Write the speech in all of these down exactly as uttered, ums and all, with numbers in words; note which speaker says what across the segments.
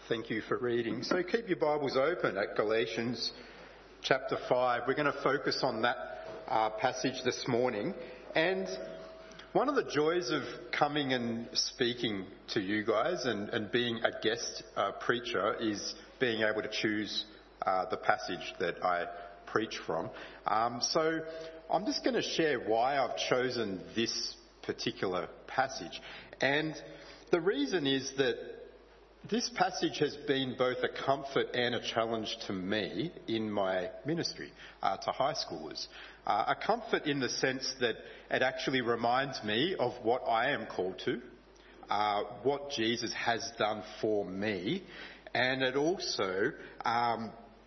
Speaker 1: Thank you for reading. So keep your Bibles open at Galatians chapter five. We're going to focus on that uh, passage this morning. And one of the joys of coming and speaking to you guys and, and being a guest uh, preacher is being able to choose uh, the passage that I preach from. Um, so I'm just going to share why I've chosen this particular passage. And the reason is that this passage has been both a comfort and a challenge to me in my ministry uh, to high schoolers. Uh, a comfort in the sense that it actually reminds me of what I am called to, uh, what Jesus has done for me, and it also um,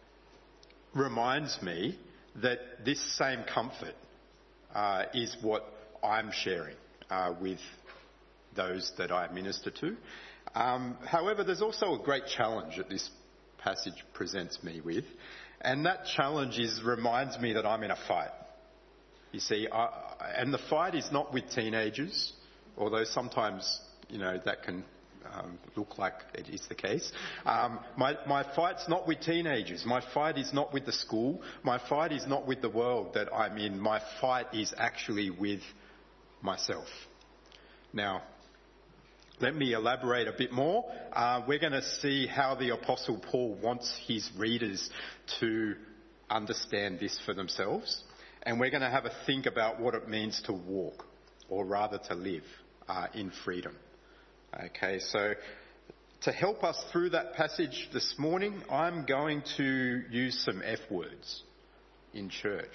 Speaker 1: reminds me that this same comfort uh, is what I'm sharing uh, with those that I minister to. Um, however, there's also a great challenge that this passage presents me with, and that challenge is reminds me that I'm in a fight. You see, I, and the fight is not with teenagers, although sometimes, you know, that can um, look like it is the case. Um, my, my fight's not with teenagers. My fight is not with the school. My fight is not with the world that I'm in. My fight is actually with myself. Now, let me elaborate a bit more. Uh, we're going to see how the Apostle Paul wants his readers to understand this for themselves. And we're going to have a think about what it means to walk, or rather to live, uh, in freedom. Okay, so to help us through that passage this morning, I'm going to use some F words in church.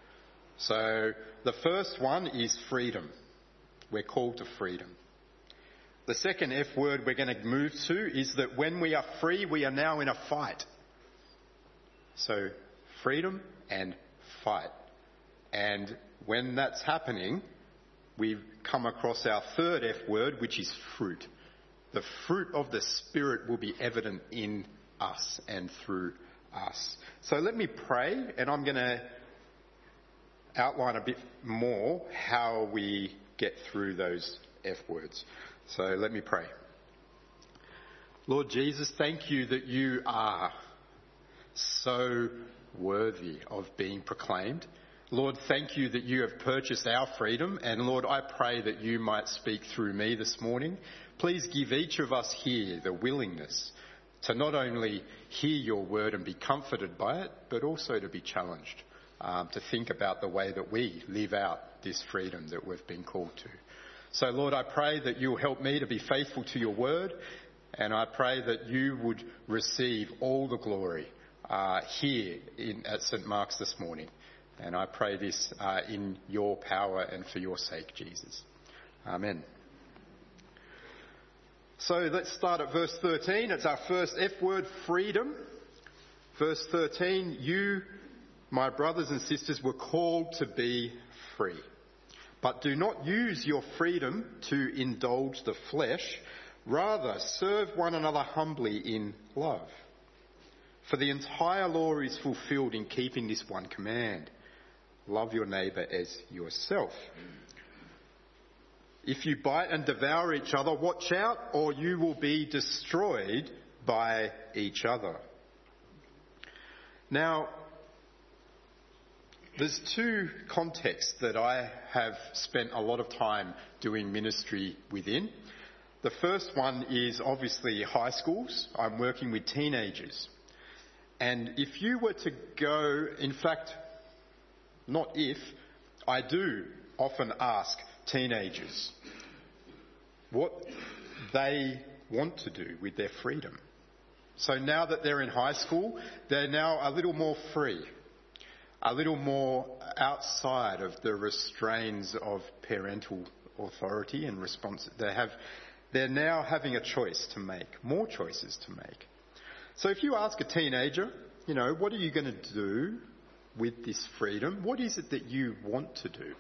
Speaker 1: So the first one is freedom. We're called to freedom. The second F word we're going to move to is that when we are free, we are now in a fight. So freedom and fight. And when that's happening, we've come across our third F word, which is fruit. The fruit of the Spirit will be evident in us and through us. So let me pray, and I'm going to outline a bit more how we get through those F words. So let me pray. Lord Jesus, thank you that you are so worthy of being proclaimed. Lord, thank you that you have purchased our freedom. And Lord, I pray that you might speak through me this morning. Please give each of us here the willingness to not only hear your word and be comforted by it, but also to be challenged, um, to think about the way that we live out this freedom that we've been called to. So, Lord, I pray that you'll help me to be faithful to your word, and I pray that you would receive all the glory uh, here in, at St Mark's this morning. And I pray this uh, in your power and for your sake, Jesus. Amen. So let's start at verse thirteen. It's our first F word, freedom. Verse thirteen, you, my brothers and sisters, were called to be free. But do not use your freedom to indulge the flesh. Rather, serve one another humbly in love. For the entire law is fulfilled in keeping this one command. Love your neighbour as yourself. If you bite and devour each other, watch out, or you will be destroyed by each other. Now, there's two contexts that I have spent a lot of time doing ministry within. The first one is obviously high schools. I'm working with teenagers. And if you were to go, in fact, not if, I do often ask teenagers what they want to do with their freedom. So now that they're in high school, they're now a little more free. A little more outside of the restraints of parental authority and response. They have, they're now having a choice to make, more choices to make. So if you ask a teenager, you know, what are you going to do with this freedom? What is it that you want to do?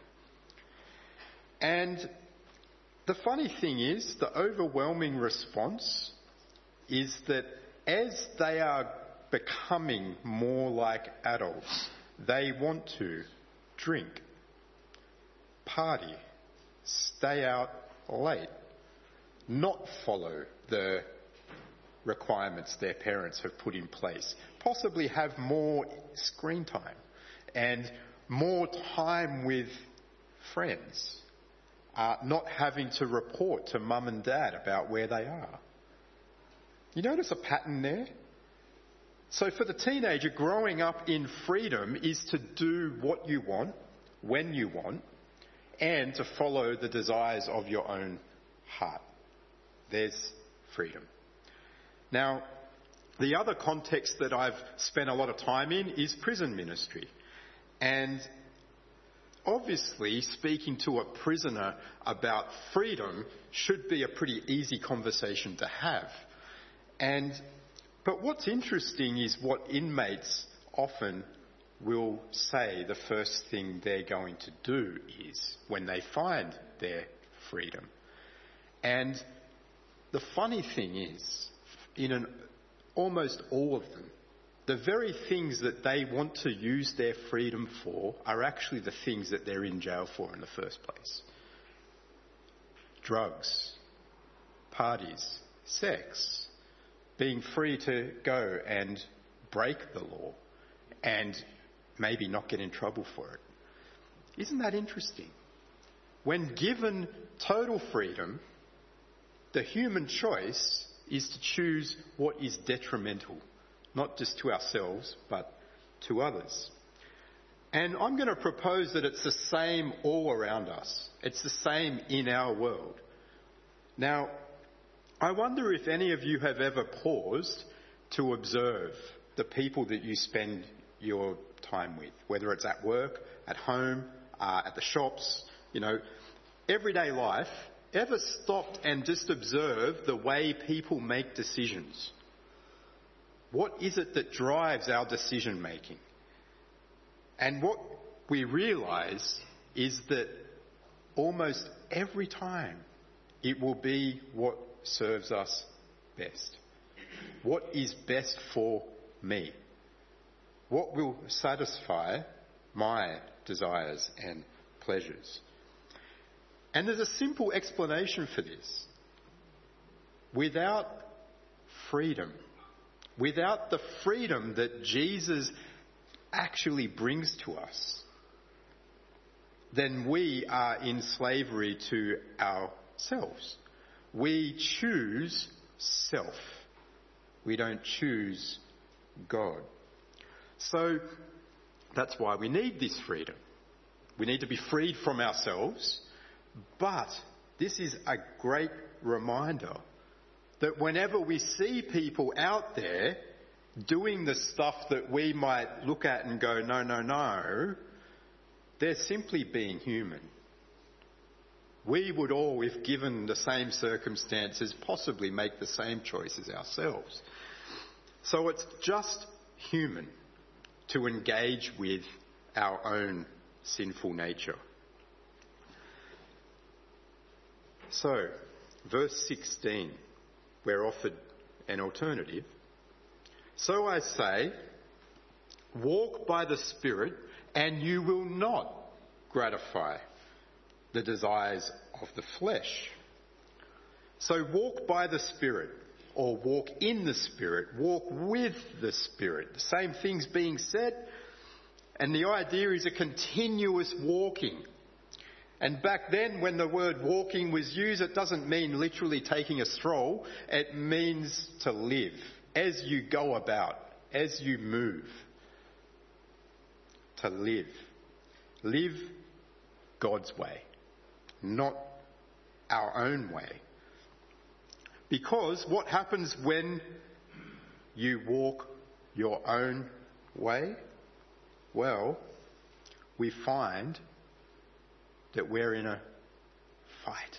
Speaker 1: And the funny thing is, the overwhelming response is that as they are becoming more like adults, they want to drink, party, stay out late, not follow the requirements their parents have put in place, possibly have more screen time and more time with friends, uh, not having to report to mum and dad about where they are. You notice a pattern there? So for the teenager, growing up in freedom is to do what you want, when you want, and to follow the desires of your own heart. There's freedom. Now, the other context that I've spent a lot of time in is prison ministry. And obviously, speaking to a prisoner about freedom should be a pretty easy conversation to have. And but what's interesting is what inmates often will say the first thing they're going to do is when they find their freedom. And the funny thing is, in an, almost all of them, the very things that they want to use their freedom for are actually the things that they're in jail for in the first place. Drugs, parties, sex, being free to go and break the law and maybe not get in trouble for it. Isn't that interesting? When given total freedom, the human choice is to choose what is detrimental, not just to ourselves, but to others. And I'm going to propose that it's the same all around us. It's the same in our world. Now, I wonder if any of you have ever paused to observe the people that you spend your time with, whether it's at work, at home, uh, at the shops, you know, everyday life. Ever stopped and just observed the way people make decisions? What is it that drives our decision making? And what we realise is that almost every time it will be what serves us best. What is best for me? What will satisfy my desires and pleasures? And there's a simple explanation for this. Without freedom, without the freedom that Jesus actually brings to us, then we are in slavery to ourselves. We choose self. We don't choose God. So that's why we need this freedom. We need to be freed from ourselves. But this is a great reminder that whenever we see people out there doing the stuff that we might look at and go, no, no, no, they're simply being human. We would all, if given the same circumstances, possibly make the same choices ourselves. So it's just human to engage with our own sinful nature. So, verse sixteen, we're offered an alternative. So I say, walk by the Spirit, and you will not gratify the desires of the flesh. So walk by the Spirit, or walk in the Spirit, walk with the Spirit. The same thing's being said, and the idea is a continuous walking. And back then, when the word walking was used, it doesn't mean literally taking a stroll. It means to live as you go about, as you move. To live. Live God's way, not our own way. Because what happens when you walk your own way? Well, we find that we're in a fight.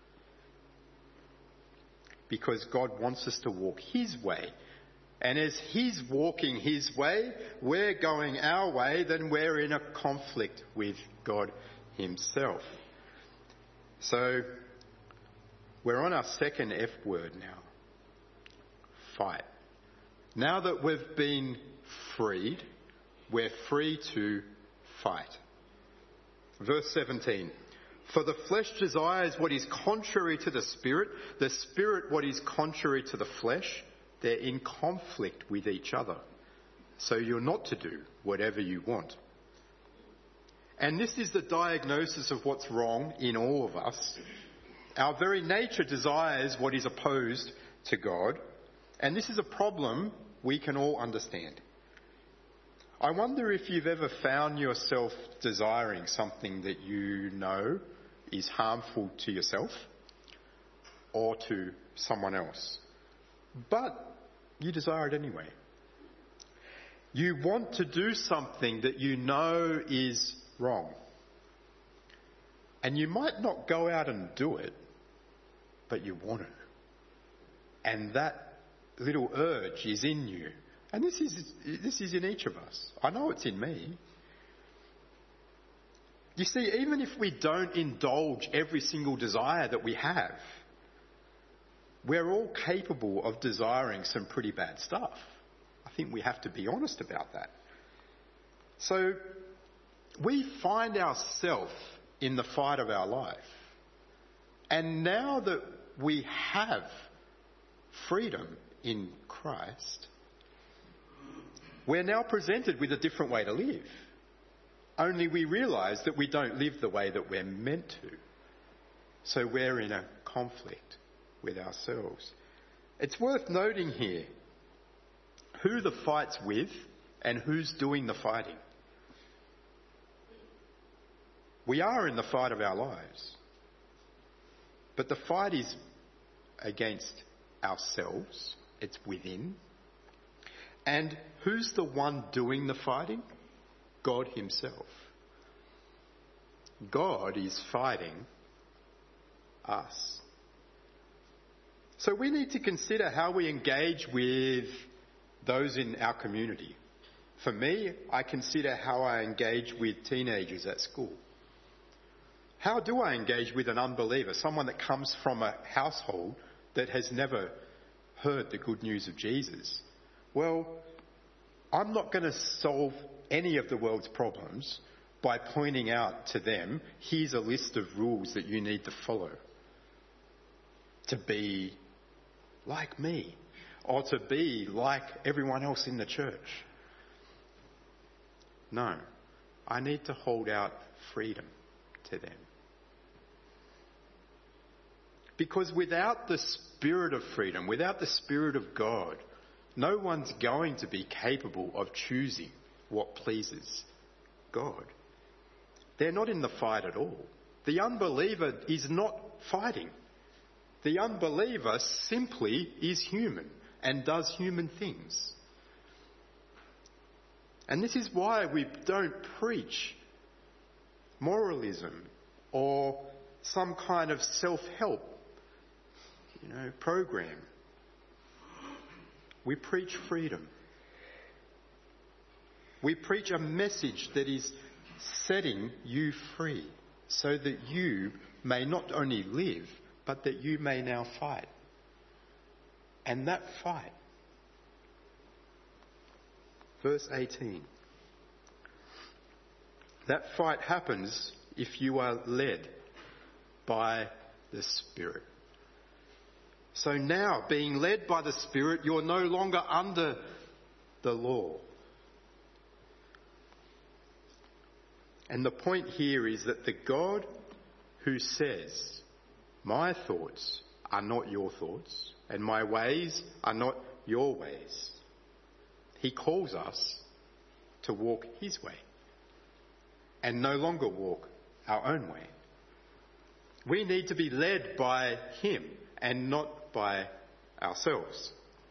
Speaker 1: Because God wants us to walk His way. And as He's walking His way, we're going our way, then we're in a conflict with God Himself. So, we're on our second F word now. Fight. Now that we've been freed, we're free to fight. Verse seventeen. For the flesh desires what is contrary to the Spirit, the Spirit what is contrary to the flesh. they're in conflict with each other. So you're not to do whatever you want. And this is the diagnosis of what's wrong in all of us. Our very nature desires what is opposed to God, and this is a problem we can all understand. I wonder if you've ever found yourself desiring something that you know is harmful to yourself or to someone else, but you desire it anyway. You want to do something that you know is wrong, and you might not go out and do it, but you want to. And that little urge is in you. And this is this is in each of us. I know it's in me. You see, even if we don't indulge every single desire that we have, we're all capable of desiring some pretty bad stuff. I think we have to be honest about that. So we find ourselves in the fight of our life. And now that we have freedom in Christ, we're now presented with a different way to live. Only we realise that we don't live the way that we're meant to. So we're in a conflict with ourselves. It's worth noting here who the fight's with and who's doing the fighting. We are in the fight of our lives. But the fight is against ourselves. It's within. And who's the one doing the fighting? God himself. God is fighting us. So we need to consider how we engage with those in our community. For me, I consider how I engage with teenagers at school. How do I engage with an unbeliever, someone that comes from a household that has never heard the good news of Jesus? Well, I'm not going to solve any of the world's problems by pointing out to them, here's a list of rules that you need to follow to be like me or to be like everyone else in the church. No, I need to hold out freedom to them. Because without the spirit of freedom, without the Spirit of God, no one's going to be capable of choosing what pleases God. They're not in the fight at all. The unbeliever is not fighting. The unbeliever simply is human and does human things. And this is why we don't preach moralism or some kind of self-help, you know, program. We preach freedom. We preach a message that is setting you free so that you may not only live, but that you may now fight. And that fight, verse eighteen, that fight happens if you are led by the Spirit. So now, being led by the Spirit, you're no longer under the law. And the point here is that the God who says, my thoughts are not your thoughts, and my ways are not your ways, he calls us to walk his way and no longer walk our own way. We need to be led by him and not by ourselves.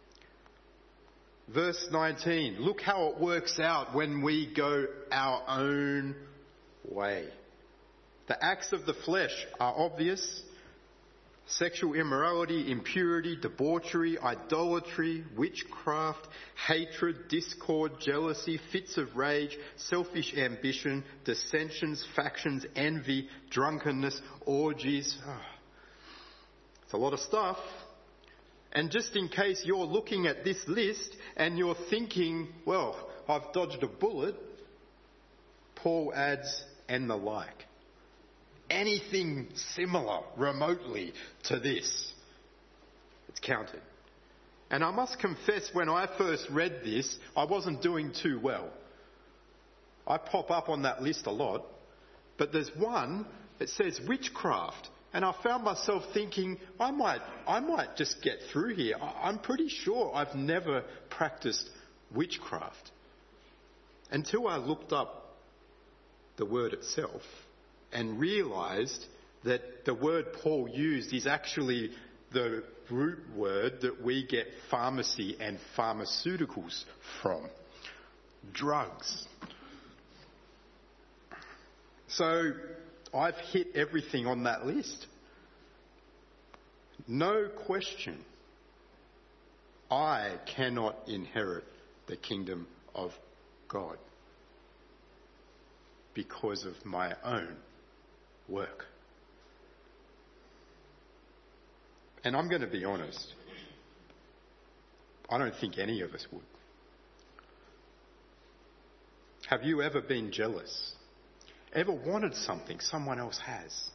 Speaker 1: Verse nineteen, look how it works out when we go our own way. The acts of the flesh are obvious: sexual immorality, impurity, debauchery, idolatry, witchcraft, hatred, discord, jealousy, fits of rage, selfish ambition, dissensions, factions, envy, drunkenness, orgies. Oh, it's a lot of stuff. And just in case you're looking at this list and you're thinking, well, I've dodged a bullet, Paul adds, and the like. Anything similar remotely to this, it's counted. And I must confess, when I first read this, I wasn't doing too well. I pop up on that list a lot, but there's one that says witchcraft. And I found myself thinking, I might, I might just get through here. I'm pretty sure I've never practiced witchcraft. Until I looked up the word itself and realised that the word Paul used is actually the root word that we get pharmacy and pharmaceuticals from. Drugs. So I've hit everything on that list. No question. I cannot inherit the kingdom of God because of my own work. And I'm going to be honest. I don't think any of us would. Have you ever been jealous? Ever wanted something someone else has?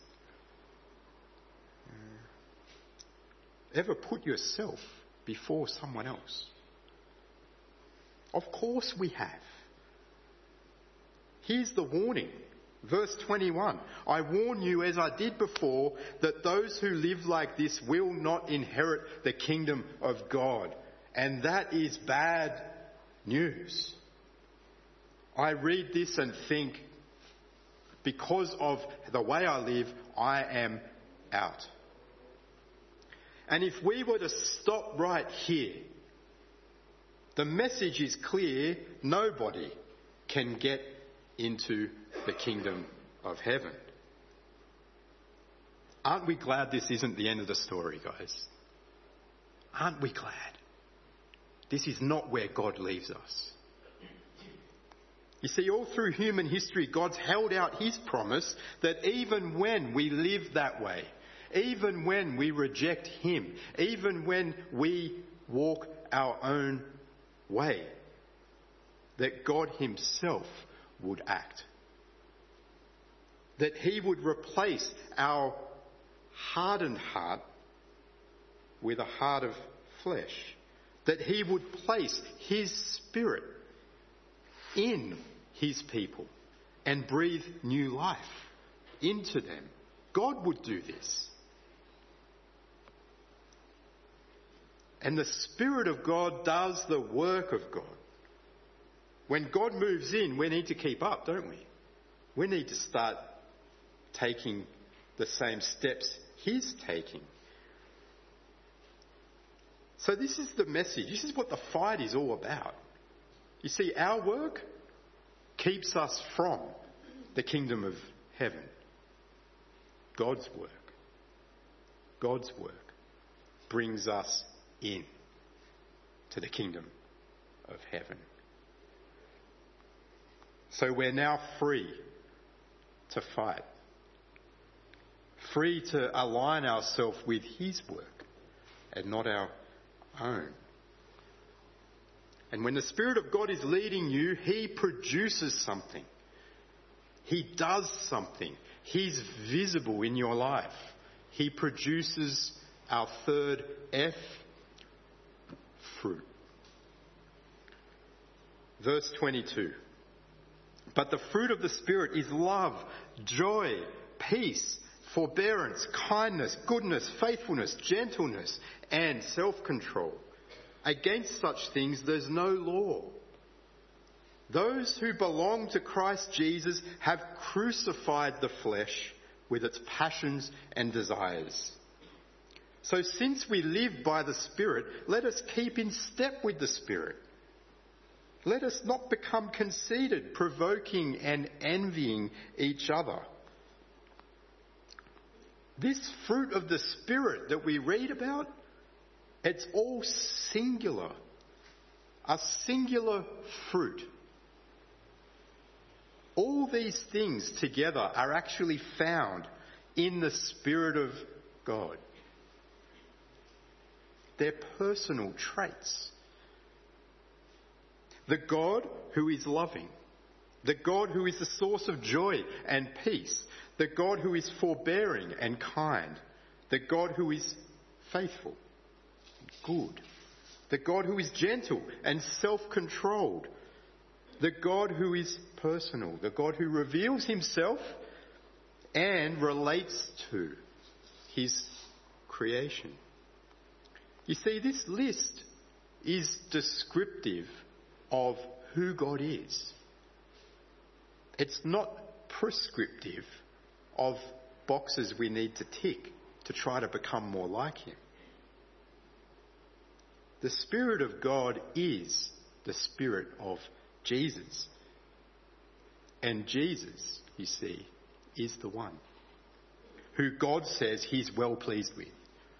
Speaker 1: Ever put yourself before someone else? Of course we have. Here's the warning. Verse twenty-one. I warn you, as I did before, that those who live like this will not inherit the kingdom of God. And that is bad news. I read this and think, because of the way I live, I am out. And if we were to stop right here, the message is clear: nobody can get into the kingdom of heaven. Aren't we glad this isn't the end of the story, guys? Aren't we glad? This is not where God leaves us. You see, all through human history, God's held out his promise that even when we live that way, even when we reject him, even when we walk our own way, that God himself would act. That he would replace our hardened heart with a heart of flesh. That he would place his Spirit in his people and breathe new life into them. God would do this. And the Spirit of God does the work of God. When God moves in, we need to keep up, don't we? We need to start taking the same steps he's taking. So this is the message. This is what the fight is all about. You see, our work keeps us from the kingdom of heaven. God's work, God's work brings us in to the kingdom of heaven. So we're now free to fight, free to align ourselves with his work and not our own. And when the Spirit of God is leading you, he produces something. He does something. He's visible in your life. He produces our third F, fruit. Verse twenty-two. But the fruit of the Spirit is love, joy, peace, forbearance, kindness, goodness, faithfulness, gentleness, and self-control. Against such things there's no law. Those who belong to Christ Jesus have crucified the flesh with its passions and desires. So since we live by the Spirit, let us keep in step with the Spirit. Let us not become conceited, provoking and envying each other. This fruit of the Spirit that we read about, it's all singular. A singular fruit. All these things together are actually found in the Spirit of God. They're personal traits. The God who is loving, the God who is the source of joy and peace, the God who is forbearing and kind, the God who is faithful, good, the God who is gentle and self-controlled, the God who is personal, the God who reveals himself and relates to his creation. You see, this list is descriptive of who God is. It's not prescriptive of boxes we need to tick to try to become more like him. The Spirit of God is the Spirit of Jesus. And Jesus, you see, is the one who God says he's well pleased with.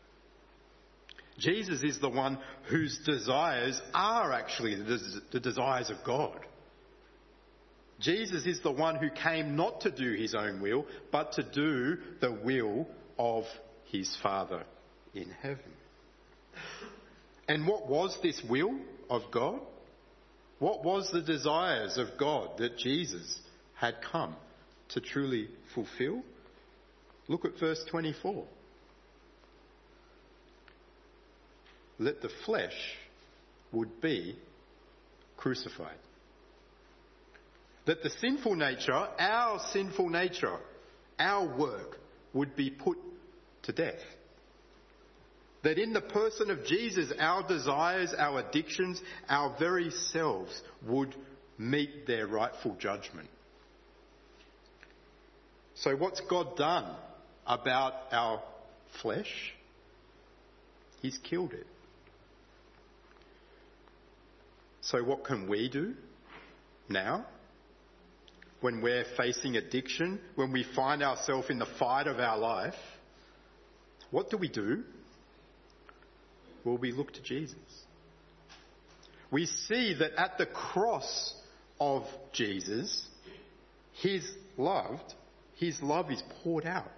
Speaker 1: Jesus is the one whose desires are actually the, des- the desires of God. Jesus is the one who came not to do his own will, but to do the will of his Father in heaven. And what was this will of God? What was the desires of God that Jesus had come to truly fulfill? Look at verse twenty-four. That the flesh would be crucified. That the sinful nature, our sinful nature, our work, would be put to death. That in the person of Jesus, our desires, our addictions, our very selves would meet their rightful judgment. So what's God done about our flesh? He's killed it. So what can we do now? When we're facing addiction, when we find ourselves in the fight of our life, what do we do? Well, we look to Jesus. We see that at the cross of Jesus, his love, his love is poured out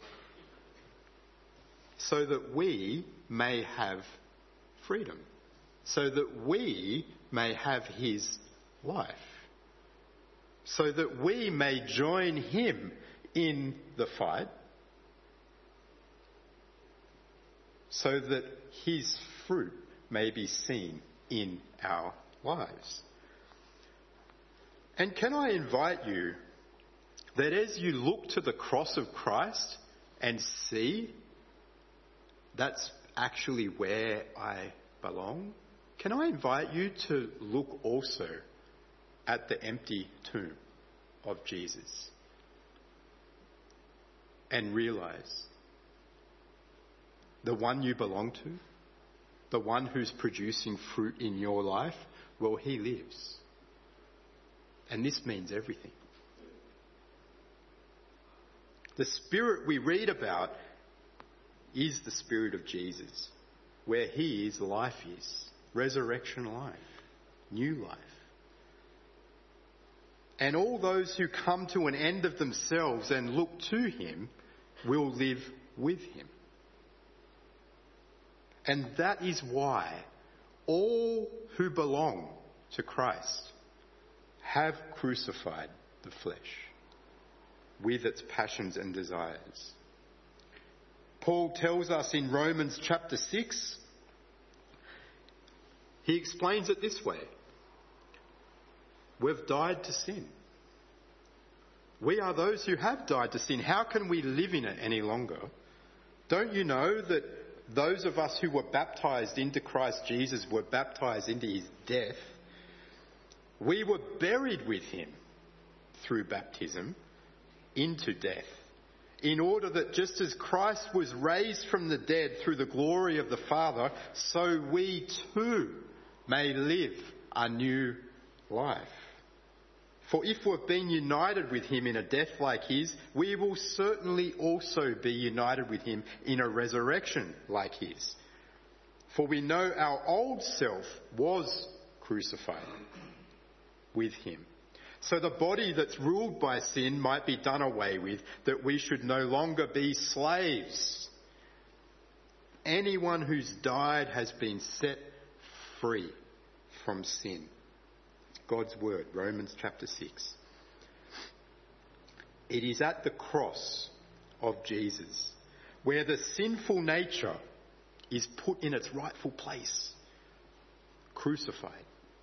Speaker 1: so that we may have freedom, so that we may have his life, so that we may join him in the fight, so that his fruit may be seen in our lives. And can I invite you that as you look to the cross of Christ and see that's actually where I belong, can I invite you to look also at the empty tomb of Jesus and realise the one you belong to, the one who's producing fruit in your life, well, he lives. And this means everything. The Spirit we read about is the Spirit of Jesus. Where he is, life is. Resurrection life. New life. And all those who come to an end of themselves and look to him will live with him. And that is why all who belong to Christ have crucified the flesh with its passions and desires. Paul tells us in Romans chapter six, he explains it this way. We've died to sin. We are those who have died to sin. How can we live in it any longer? Don't you know that those of us who were baptized into Christ Jesus were baptized into his death? We were buried with him through baptism into death, in order that just as Christ was raised from the dead through the glory of the Father, so we too may live a new life. For if we've been united with him in a death like his, we will certainly also be united with him in a resurrection like his. For we know our old self was crucified with him, so the body that's ruled by sin might be done away with, that we should no longer be slaves. Anyone who's died has been set free from sin. God's word, Romans chapter six. It is at the cross of Jesus where the sinful nature is put in its rightful place, crucified.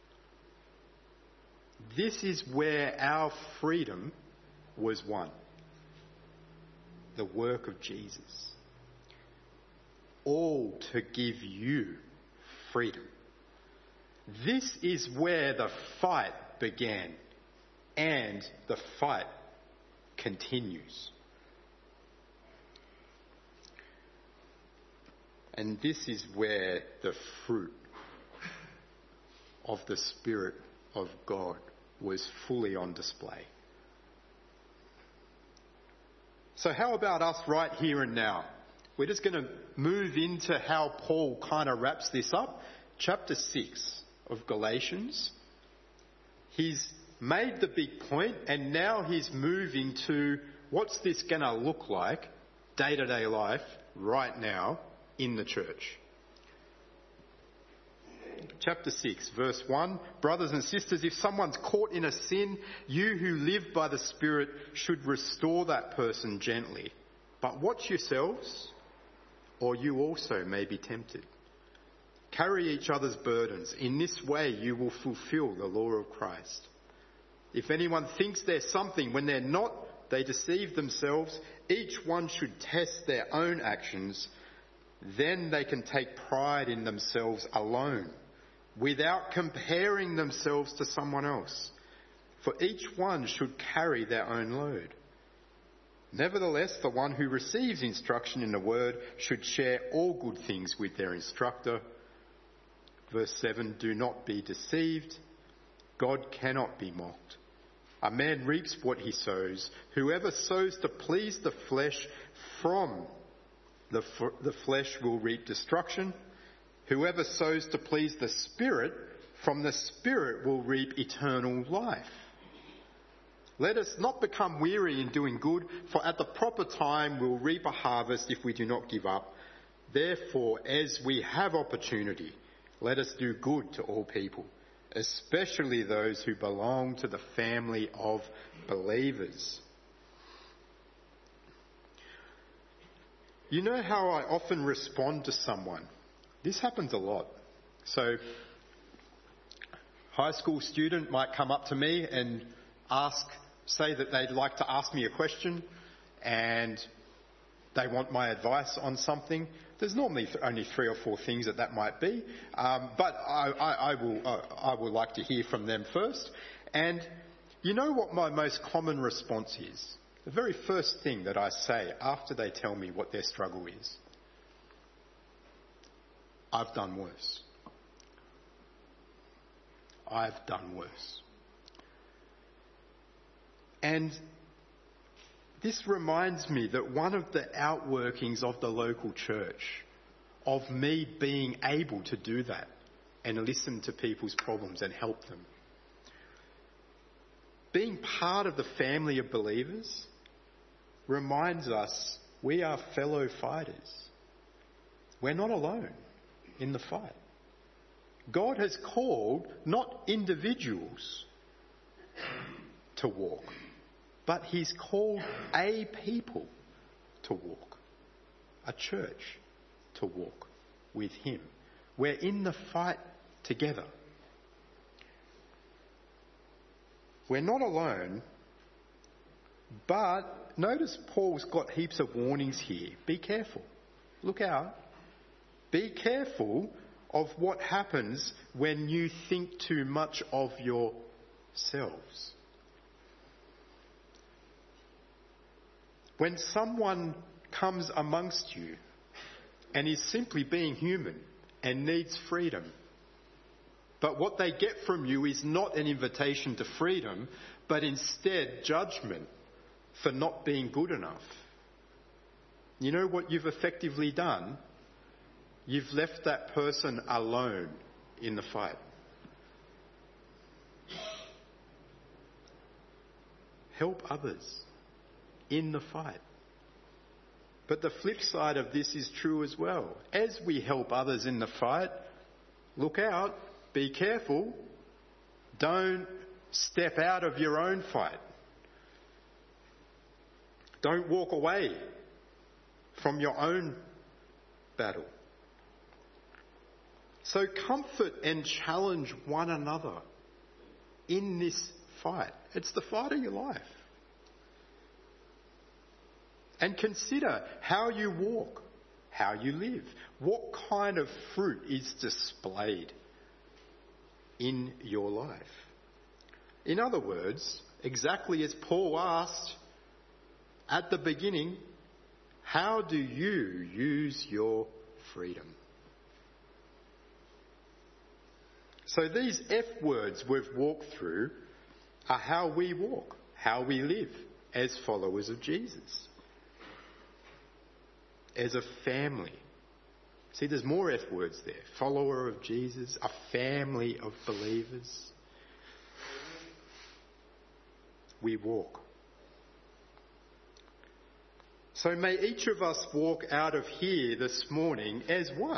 Speaker 1: This is where our freedom was won. The work of Jesus. All to give you freedom. This is where the fight began, and the fight continues. And this is where the fruit of the Spirit of God was fully on display. So how about us right here and now? We're just going to move into how Paul kind of wraps this up. Chapter six of Galatians. He's made the big point, and now he's moving to what's this going to look like day-to-day life right now in the church. Chapter six, verse one. Brothers and sisters, if someone's caught in a sin, you who live by the Spirit should restore that person gently. But watch yourselves, or you also may be tempted. Carry each other's burdens. In this way you will fulfill the law of Christ. If anyone thinks they're something when they're not, they deceive themselves. Each one should test their own actions. Then they can take pride in themselves alone, without comparing themselves to someone else. For each one should carry their own load. Nevertheless, the one who receives instruction in the word should share all good things with their instructor. Verse seven, do not be deceived. God cannot be mocked. A man reaps what he sows. Whoever sows to please the flesh, from the, f- the flesh will reap destruction. Whoever sows to please the Spirit, from the Spirit will reap eternal life. Let us not become weary in doing good, for at the proper time we'll reap a harvest if we do not give up. Therefore, as we have opportunity, let us do good to all people, especially those who belong to the family of believers. You know how I often respond to someone? This happens a lot. So, high school student might come up to me and ask, say that they'd like to ask me a question and they want my advice on something. There's normally only three or four things that that might be, um, but I, I, I will uh, I would like to hear from them first. And you know what my most common response is? The very first thing that I say after they tell me what their struggle is: I've done worse. I've done worse. And this reminds me that one of the outworkings of the local church, of me being able to do that and listen to people's problems and help them, being part of the family of believers reminds us we are fellow fighters. We're not alone in the fight. God has called not individuals to walk, but he's called a people to walk, a church to walk with him. We're in the fight together. We're not alone, but notice Paul's got heaps of warnings here. Be careful. Look out. Be careful of what happens when you think too much of yourselves. When someone comes amongst you and is simply being human and needs freedom, but what they get from you is not an invitation to freedom, but instead judgment for not being good enough. You know what you've effectively done? You've left that person alone in the fight. Help others in the fight. But the flip side of this is true as well. As we help others in the fight, look out, be careful, don't step out of your own fight. Don't walk away from your own battle. So comfort and challenge one another in this fight. It's the fight of your life. And consider how you walk, how you live, what kind of fruit is displayed in your life. In other words, exactly as Paul asked at the beginning, how do you use your freedom? So these F words we've walked through are how we walk, how we live as followers of Jesus. As a family. See, there's more F words there. Follower of Jesus, a family of believers. We walk. So may each of us walk out of here this morning as one.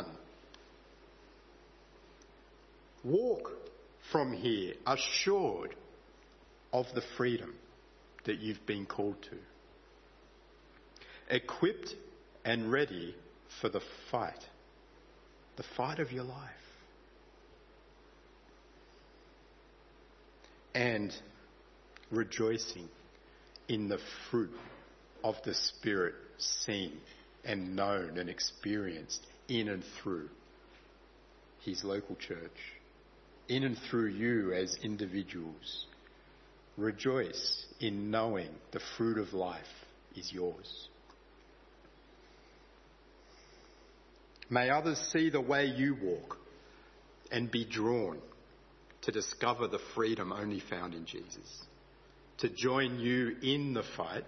Speaker 1: Walk from here assured of the freedom that you've been called to. Equipped and ready for the fight, the fight of your life. And rejoicing in the fruit of the Spirit seen and known and experienced in and through His local church, in and through you as individuals. Rejoice in knowing the fruit of life is yours. May others see the way you walk and be drawn to discover the freedom only found in Jesus, to join you in the fight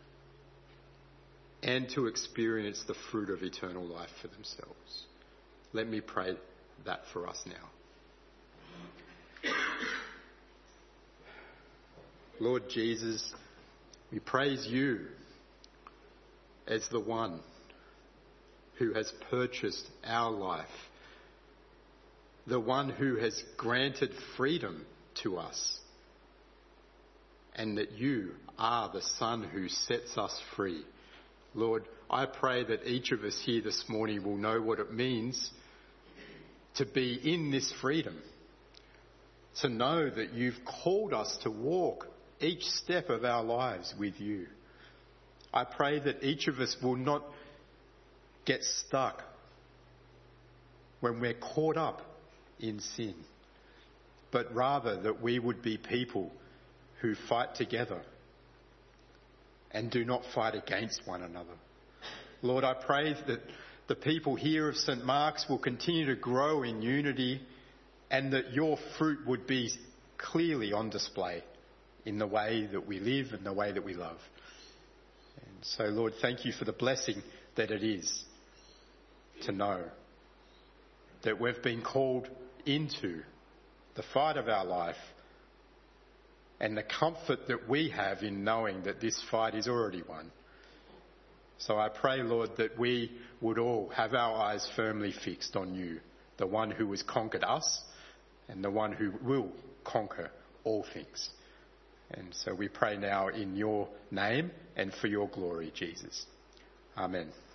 Speaker 1: and to experience the fruit of eternal life for themselves. Let me pray that for us now. Lord Jesus, we praise you as the one who has purchased our life, the one who has granted freedom to us, and that you are the Son who sets us free. Lord, I pray that each of us here this morning will know what it means to be in this freedom, to know that you've called us to walk each step of our lives with you. I pray that each of us will not get stuck when we're caught up in sin, but rather that we would be people who fight together and do not fight against one another. Lord, I pray that the people here of St Mark's will continue to grow in unity and that your fruit would be clearly on display in the way that we live and the way that we love. And so, Lord, thank you for the blessing that it is to know that we've been called into the fight of our life and the comfort that we have in knowing that this fight is already won. So I pray, Lord, that we would all have our eyes firmly fixed on you, the one who has conquered us and the one who will conquer all things. And so we pray now in your name and for your glory, Jesus. Amen.